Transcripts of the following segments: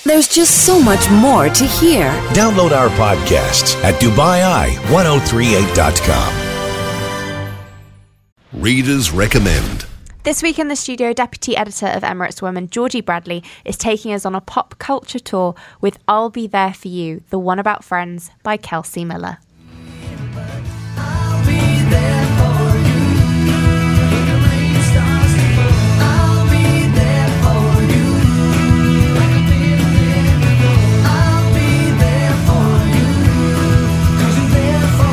There's just so much more to hear. Download our podcasts at DubaiI1038.com. Readers Recommend. This week in the studio, Deputy Editor of Emirates Woman, Georgie Bradley, is taking us on a pop culture tour with I'll Be There For You, the one about Friends by Kelsey Miller. I'll be there for you. When the rain starts to fall, I'll be there for you. Like I've been there before, I'll be there for you. 'Cause you're there for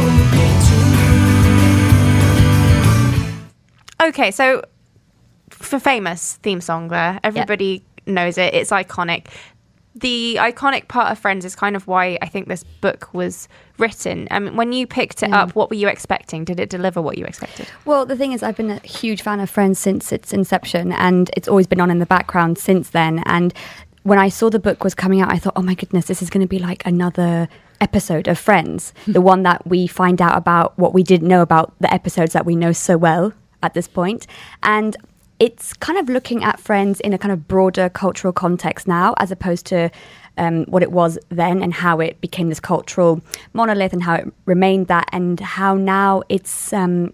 me too. Okay, so for famous theme song there, everybody knows it. It's iconic. The iconic part of Friends is kind of why I think this book was written. I mean, when you picked it up, what were you expecting? Did it deliver what you expected? Well, the thing is, I've been a huge fan of Friends since its inception, and it's always been on in the background since then. And when I saw the book was coming out, I thought, oh my goodness, this is going to be like another episode of Friends, the one that we find out about what we didn't know about the episodes that we know so well at this point. And it's kind of looking at Friends in a kind of broader cultural context now, as opposed to what it was then and how it became this cultural monolith and how it remained that, and how now it's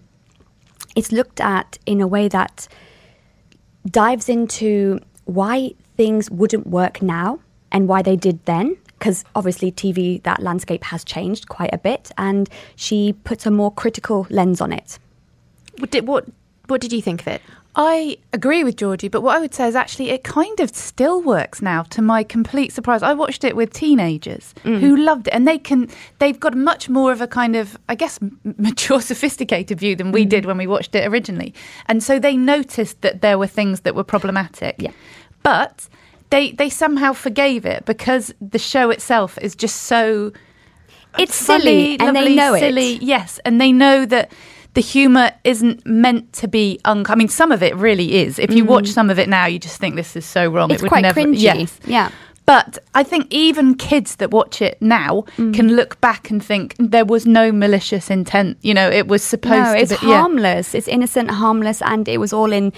looked at in a way that dives into why things wouldn't work now and why they did then. Because obviously TV, that landscape has changed quite a bit, and she puts a more critical lens on it. What did you think of it? I agree with Georgie, but what I would say is actually it kind of still works now, to my complete surprise. I watched it with teenagers who loved it, and they've got much more of a kind of, I guess, mature, sophisticated view than we did when we watched it originally. And so they noticed that there were things that were problematic. Yeah. But they somehow forgave it because the show itself is just so... It's funny, silly, and lovely, they know silly, it. Yes, and they know that the humour isn't meant to be... I mean, some of it really is. If you watch some of it now, you just think this is so wrong. It's it would quite never, cringy. Yes. Yeah. But I think even kids that watch it now can look back and think there was no malicious intent. You know, it was supposed to be... No, it's harmless. It's innocent, harmless, and it was all in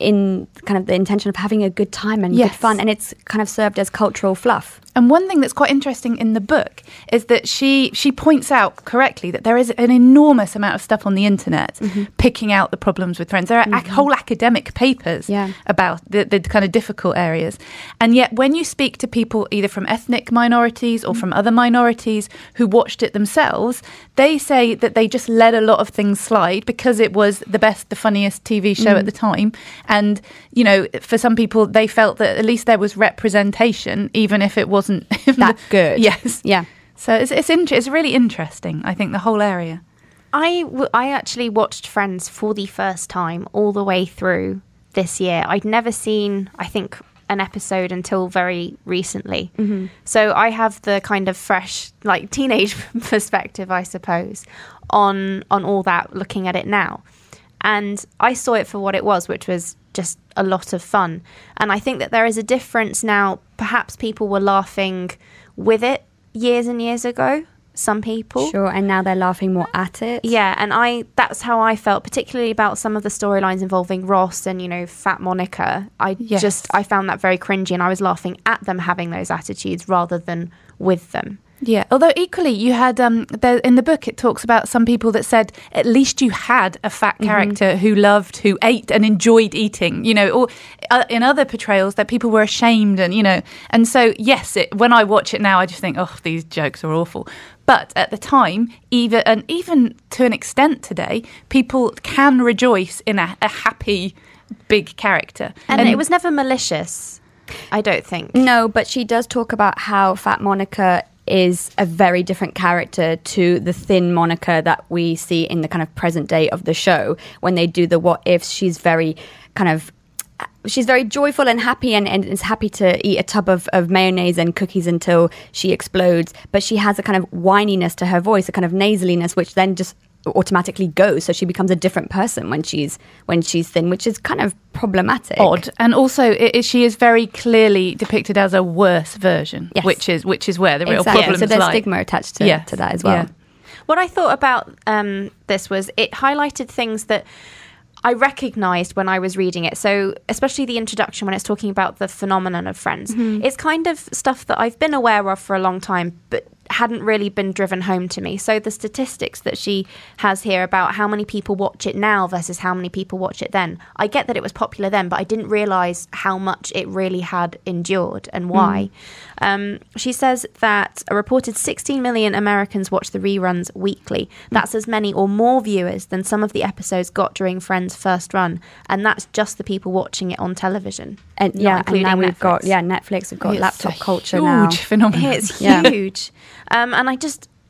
kind of the intention of having a good time and good fun, and it's kind of served as cultural fluff. And one thing that's quite interesting in the book is that she points out correctly that there is an enormous amount of stuff on the internet picking out the problems with Friends. There are whole academic papers about the kind of difficult areas. And yet when you speak to people either from ethnic minorities or from other minorities who watched it themselves, they say that they just let a lot of things slide because it was the best, the funniest TV show at the time. And, you know, for some people, they felt that at least there was representation, even if it wasn't that good. Yes. Yeah. So it's really interesting, I think, the whole area. I actually watched Friends for the first time all the way through this year. I'd never seen, I think, an episode until very recently. So I have the kind of fresh, like, teenage perspective, I suppose, on all that, looking at it now. And I saw it for what it was, which was just a lot of fun. And I think that there is a difference now. Perhaps people were laughing with it years and years ago, some people. Sure, and now they're laughing more at it. Yeah, and that's how I felt, particularly about some of the storylines involving Ross and, you know, Fat Monica. I found that very cringy, and I was laughing at them having those attitudes rather than with them. Yeah, although equally you had, in the book it talks about some people that said at least you had a fat character who ate and enjoyed eating, you know, or in other portrayals that people were ashamed and, you know, and so yes, when I watch it now I just think, oh, these jokes are awful. But at the time, even to an extent today, people can rejoice in a happy, big character. And it was never malicious, I don't think. No, but she does talk about how Fat Monica is a very different character to the thin Monica that we see in the kind of present day of the show. When they do the what ifs, she's very joyful and happy and is happy to eat a tub of mayonnaise and cookies until she explodes. But she has a kind of whininess to her voice, a kind of nasaliness, which then just automatically goes. So she becomes a different person when she's thin, which is kind of problematic. Odd. And also she is very clearly depicted as a worse version, which is where the real problems so there's lie. stigma attached to that as well. What I thought about this was it highlighted things that I recognised when I was reading it, so especially the introduction when it's talking about the phenomenon of Friends, it's kind of stuff that I've been aware of for a long time, but hadn't really been driven home to me. So the statistics that she has here about how many people watch it now versus how many people watch it then, I get that it was popular then, but I didn't realise how much it really had endured and why. She says that a reported 16 million Americans watch the reruns weekly. That's as many or more viewers than some of the episodes got during Friends' first run, and that's just the people watching it on television. And not and now including we've got Netflix. Netflix, we've got It's laptop a culture now. huge phenomenon. It's Yeah. huge. And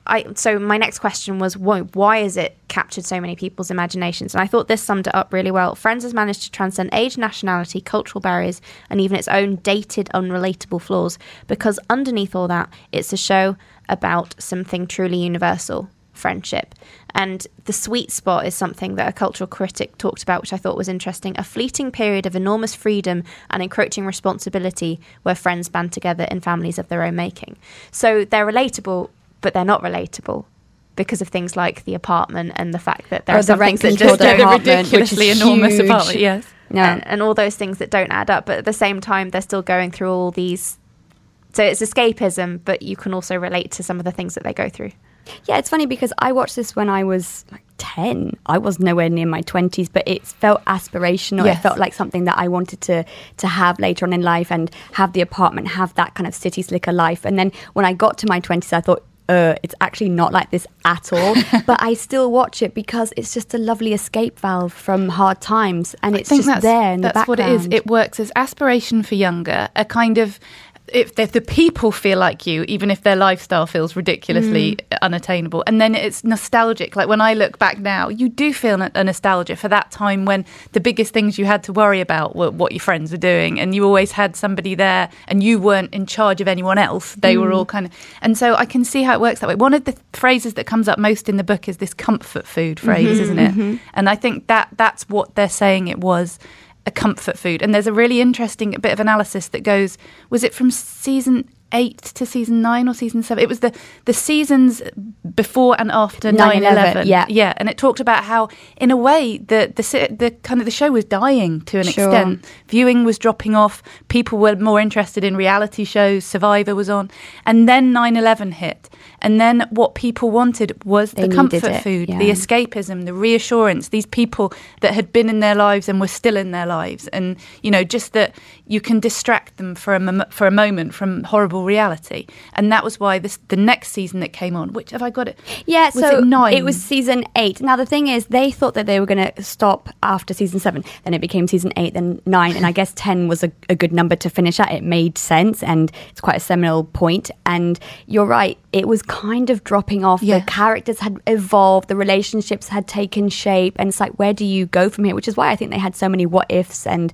so my next question was, why has it captured so many people's imaginations? And I thought this summed it up really well. Friends has managed to transcend age, nationality, cultural barriers, and even its own dated, unrelatable flaws, because underneath all that, it's a show about something truly universal, friendship. And the sweet spot is something that a cultural critic talked about, which I thought was interesting: a fleeting period of enormous freedom and encroaching responsibility where friends band together in families of their own making. So they're relatable, but they're not relatable because of things like The Apartment and the fact that there are the some things that rent-controlled just don't apartment, ridiculously which is enormous huge. apartment. Yes. Yeah. and all those things that don't add up. But at the same time, they're still going through all these. So it's escapism, but you can also relate to some of the things that they go through. Yeah, it's funny because I watched this when I was like 10. I was nowhere near my 20s, but it felt aspirational. Yes. It felt like something that I wanted to have later on in life, and have the apartment, have that kind of city slicker life. And then when I got to my 20s, I thought, it's actually not like this at all. But I still watch it because it's just a lovely escape valve from hard times, and it's just there in the that's background. what it is. It works as aspiration for younger, a kind of, if the people feel like you, even if their lifestyle feels ridiculously unattainable. And then it's nostalgic. Like when I look back now, you do feel a nostalgia for that time when the biggest things you had to worry about were what your friends were doing, and you always had somebody there and you weren't in charge of anyone else. They were all kind of... And so I can see how it works that way. One of the phrases that comes up most in the book is this comfort food phrase, isn't it? And I think that's what they're saying it was, a comfort food. And there's a really interesting bit of analysis that goes, was it from season 8 to season 9 or season 7? It was the seasons before and after 9/11. Yeah. And it talked about how, in a way, the kind of the show was dying to an extent. Viewing was dropping off. People were more interested in reality shows. Survivor was on, and then 9/11 hit. And then what people wanted was the comfort food, the escapism, the reassurance. These people that had been in their lives and were still in their lives, and just that you can distract them for a moment from horrible reality. And that was why the next season that came on, which have I got it? Yeah, was so it 9? it was season 8. Now the thing is, they thought that they were going to stop after season 7. Then it became season 8, then 9, and I guess 10 was a good number to finish at. It made sense, and it's quite a seminal point. And you're right, it was kind of dropping off. Yes. The characters had evolved, the relationships had taken shape, and it's like, where do you go from here? Which is why I think they had so many what ifs and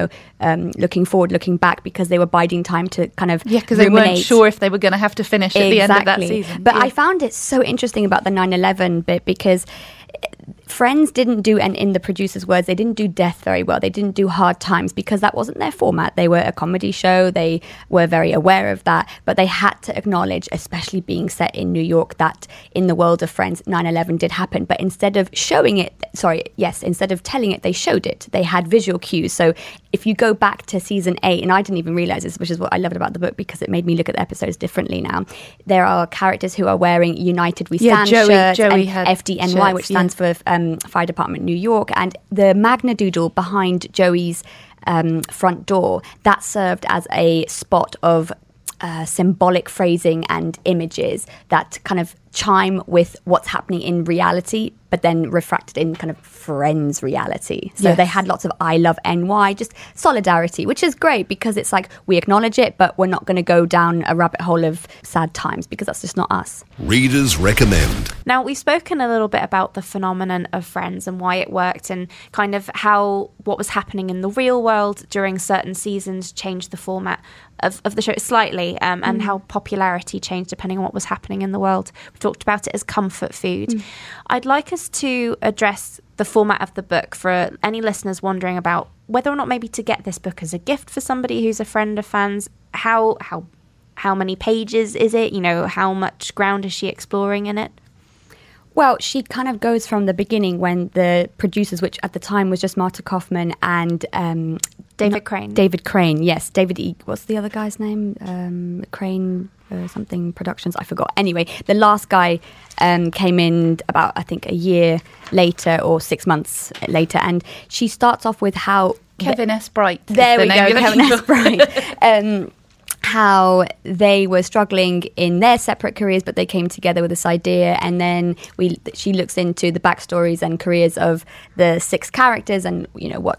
looking forward, looking back, because they were biding time to kind of because they weren't sure if they were going to have to finish at the end of that season. But I found it so interesting about the 9/11 bit, because Friends didn't do, and in the producers' words, they didn't do death very well. They didn't do hard times because that wasn't their format. They were a comedy show. They were very aware of that, but they had to acknowledge, especially being set in New York, that in the world of Friends, 9/11 did happen. But instead of instead of telling it, they showed it. They had visual cues. So if you go back to season 8, and I didn't even realize this, which is what I loved about the book, because it made me look at the episodes differently now. There are characters who are wearing United We Stand shirts, Joey and had FDNY, shirts, which stands for Fire Department New York, and the Magna Doodle behind Joey's front door, that served as a spot of symbolic phrasing and images that kind of chime with what's happening in reality, but then refracted in kind of Friends reality. So they had lots of I love NY, just solidarity, which is great, because it's like, we acknowledge it, but we're not going to go down a rabbit hole of sad times, because that's just not us. Readers recommend. Now, we've spoken a little bit about the phenomenon of Friends and why it worked, and kind of how what was happening in the real world during certain seasons changed the format of the show slightly, and how popularity changed depending on what was happening in the world. We talked about it as comfort food. I'd like us to address the format of the book for any listeners wondering about whether or not maybe to get this book as a gift for somebody who's a friend of fans. How many pages is it? How much ground is she exploring in it? Well, she kind of goes from the beginning when the producers, which at the time was just Marta Kaufman and David Crane. David Crane, yes. What's the other guy's name? Crane something Productions, I forgot. Anyway, the last guy came in about, I think, a year later or 6 months later, and she starts off with how... Kevin S. Bright. There we go, Kevin S. Bright. How they were struggling in their separate careers, but they came together with this idea, and then she looks into the backstories and careers of the 6 characters, and you know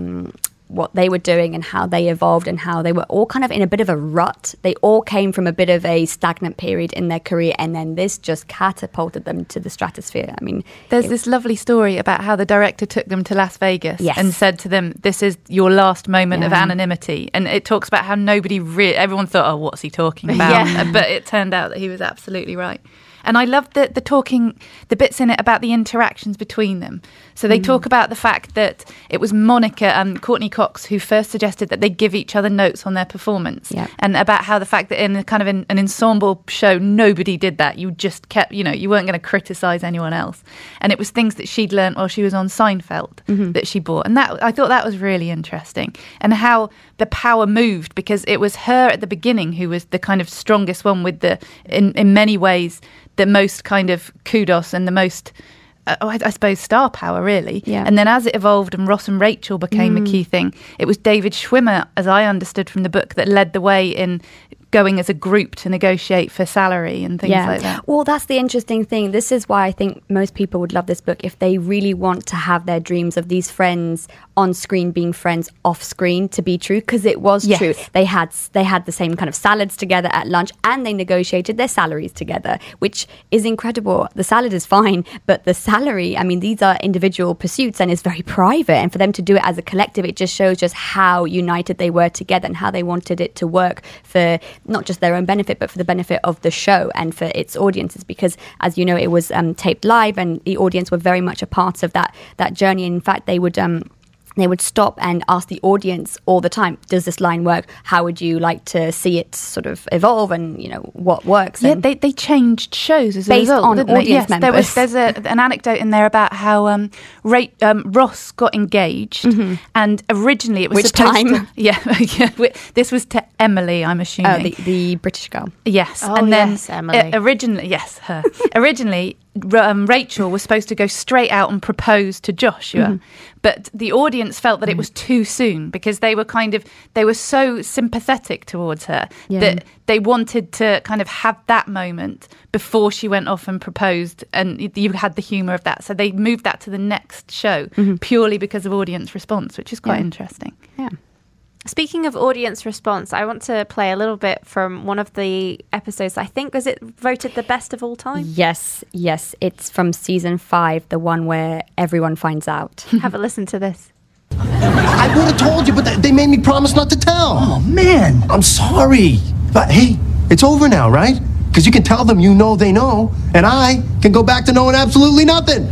what they were doing and how they evolved and how they were all kind of in a bit of a rut. They all came from a bit of a stagnant period in their career, and then this just catapulted them to the stratosphere. I mean, there's this lovely story about how the director took them to Las Vegas and said to them, this is your last moment of anonymity. And it talks about how everyone thought, oh, what's he talking about? But it turned out that he was absolutely right. And I love the bits in it about the interactions between them. So they talk about the fact that it was Monica and Courtney Cox who first suggested that they give each other notes on their performance. Yep. And about how the fact that in kind of an ensemble show, nobody did that. You just kept, you weren't going to criticise anyone else. And it was things that she'd learnt while she was on Seinfeld that she bought. And I thought that was really interesting. And how the power moved, because it was her at the beginning who was the kind of strongest one with in many ways, the most kind of kudos and the most, I suppose, star power, really. Yeah. And then as it evolved and Ross and Rachel became a key thing, it was David Schwimmer, as I understood from the book, that led the way in going as a group to negotiate for salary and things like that. Well, that's the interesting thing. This is why I think most people would love this book if they really want to have their dreams of these friends on screen being friends off screen to be true, because it was true. They had the same kind of salads together at lunch, and they negotiated their salaries together, which is incredible. The salad is fine, but the salary, I mean, these are individual pursuits and it's very private, and for them to do it as a collective, it just shows just how united they were together and how they wanted it to work for not just their own benefit, but for the benefit of the show and for its audiences, because as you know, it was taped live and the audience were very much a part of that journey. In fact, they would stop and ask the audience all the time, does this line work? How would you like to see it sort of evolve, and what works? Yeah, they changed shows as a based result, on didn't audience they? members. There's an anecdote in there about how Ross got engaged, and originally it was Which supposed time? to... this was to Emily, I'm assuming. The British girl. Yes. Oh, and then yes, Emily. her. Originally, Rachel was supposed to go straight out and propose to Joshua, but the audience felt that it was too soon, because they were so sympathetic towards her that they wanted to kind of have that moment before she went off and proposed, and you had the humour of that. So they moved that to the next show purely because of audience response, which is quite interesting. Yeah. Speaking of audience response, I want to play a little bit from one of the episodes. I think, was it voted the best of all time? Yes. It's from season 5, the one where everyone finds out. Have a listen to this. I would have told you, but they made me promise not to tell. Oh, man. I'm sorry. But hey, it's over now, right? Because you can tell them they know, and I can go back to knowing absolutely nothing.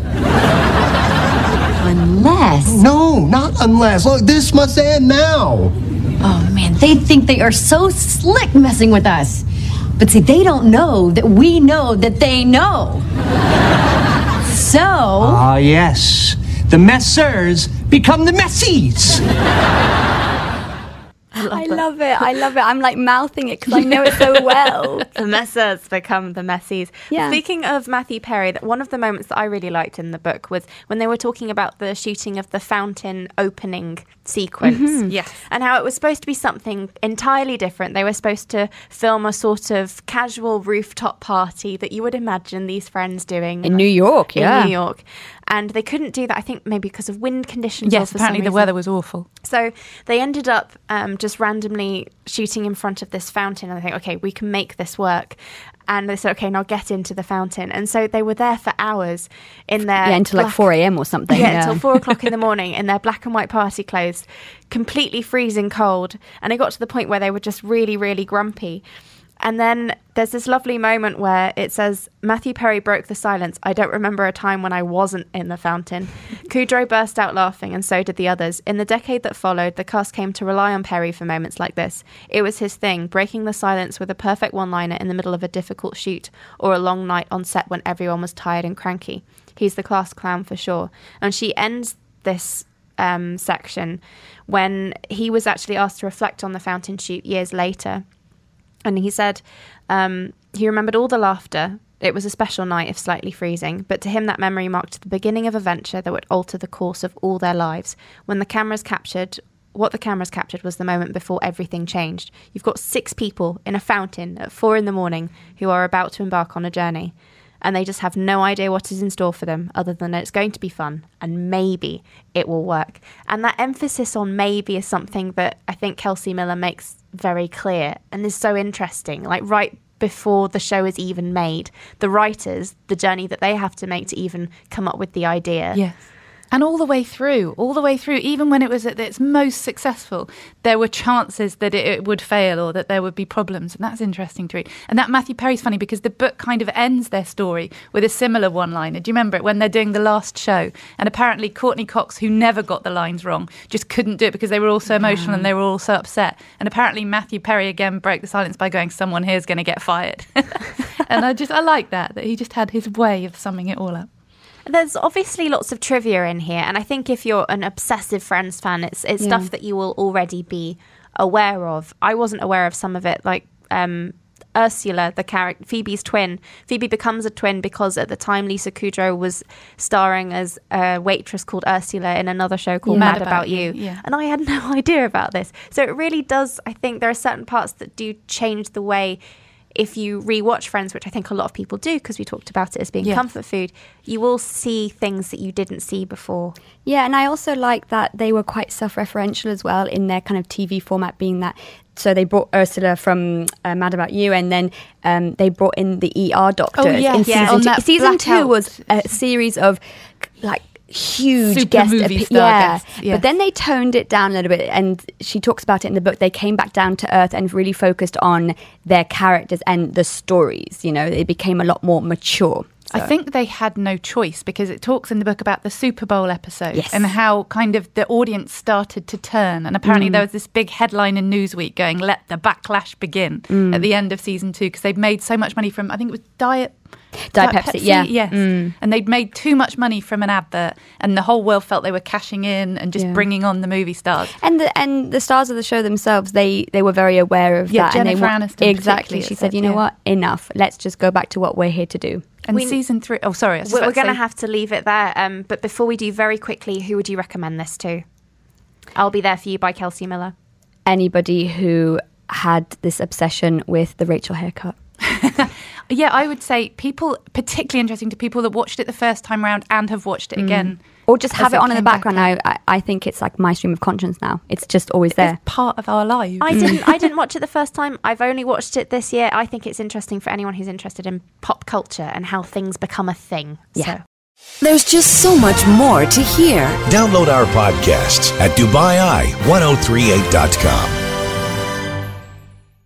Unless... No, not unless. Look, this must end now. Oh, man, they think they are so slick messing with us. But see, they don't know that we know that they know. So... Ah, yes. The messers become the messies. I love it. I'm like mouthing it because I know it so well. The messers become the messies. Yeah. Speaking of Matthew Perry, one of the moments that I really liked in the book was when they were talking about the shooting of the fountain opening sequence. Yes. And how it was supposed to be something entirely different. They were supposed to film a sort of casual rooftop party that you would imagine these friends doing. In New York, yeah. In New York. And they couldn't do that, I think, maybe because of wind conditions. Yes, or for apparently some the reason. weather was awful. So they ended up just randomly shooting in front of this fountain. And they think, okay, we can make this work. And they said, okay, now get into the fountain. And so they were there for hours in their... Yeah, until like 4 a.m. or something. Yeah, until 4 o'clock in the morning in their black and white party clothes, completely freezing cold. And it got to the point where they were just really, really grumpy. And then there's this lovely moment where it says, Matthew Perry broke the silence. I don't remember a time when I wasn't in the fountain. Kudrow burst out laughing, and so did the others. In the decade that followed, the cast came to rely on Perry for moments like this. It was his thing, breaking the silence with a perfect one-liner in the middle of a difficult shoot, or a long night on set when everyone was tired and cranky. He's the class clown for sure. And she ends this section when he was actually asked to reflect on the fountain shoot years later. And he said he remembered all the laughter. It was a special night, if slightly freezing, but to him that memory marked the beginning of a venture that would alter the course of all their lives. What the cameras captured was the moment before everything changed. You've got 6 people in a fountain at 4 a.m. who are about to embark on a journey, and they just have no idea what is in store for them other than it's going to be fun and maybe it will work. And that emphasis on maybe is something that I think Kelsey Miller makes very clear and is so interesting. Like right before the show is even made, the writers, the journey that they have to make to even come up with the idea. Yes. And all the way through, even when it was at its most successful, there were chances that it would fail or that there would be problems. And that's interesting to read. And that Matthew Perry's funny because the book kind of ends their story with a similar one-liner. Do you remember it when they're doing the last show? And apparently Courtney Cox, who never got the lines wrong, just couldn't do it because they were all so emotional and they were all so upset. And apparently Matthew Perry again broke the silence by going, someone here's going to get fired. And I like that he just had his way of summing it all up. There's obviously lots of trivia in here, and I think if you're an obsessive Friends fan, it's stuff that you will already be aware of. I wasn't aware of some of it, like Ursula, the character, Phoebe's twin. Phoebe becomes a twin because at the time Lisa Kudrow was starring as a waitress called Ursula in another show called Mad About You. Yeah. And I had no idea about this. So it really does, I think there are certain parts that do change the way. If you rewatch Friends, which I think a lot of people do because we talked about it as being comfort food, you will see things that you didn't see before. Yeah, and I also like that they were quite self-referential as well in their kind of TV format, being that. So they brought Ursula from Mad About You, and then they brought in the ER doctors in season 2. Season 2 was a series of like huge super guest movie star guests. But then they toned it down a little bit, and she talks about it in the book. They came back down to earth and really focused on their characters and the stories. You know, it became a lot more mature. I think they had no choice because it talks in the book about the Super Bowl episode and how kind of the audience started to turn. And apparently there was this big headline in Newsweek going, "Let the backlash begin" at the end of season 2 because they'd made so much money from, I think it was Diet Pepsi. Yes. And they'd made too much money from an advert, and the whole world felt they were cashing in and just bringing on the movie stars. And the stars of the show themselves, they were very aware of that. Jennifer Aniston. Exactly. She said, you know what? Enough. Let's just go back to what we're here to do. And season 3... Oh, sorry. We're going to have to leave it there. But before we do, very quickly, who would you recommend this to? I'll Be There For You by Kelsey Miller. Anybody who had this obsession with the Rachel haircut. Yeah, I would say people, particularly interesting to people that watched it the first time around and have watched it again. Or just have it on in the background. I think it's like my stream of conscience now. It's just always there. It's part of our lives. I didn't watch it the first time. I've only watched it this year. I think it's interesting for anyone who's interested in pop culture and how things become a thing. Yeah. So. There's just so much more to hear. Download our podcasts at DubaiEye1038.com.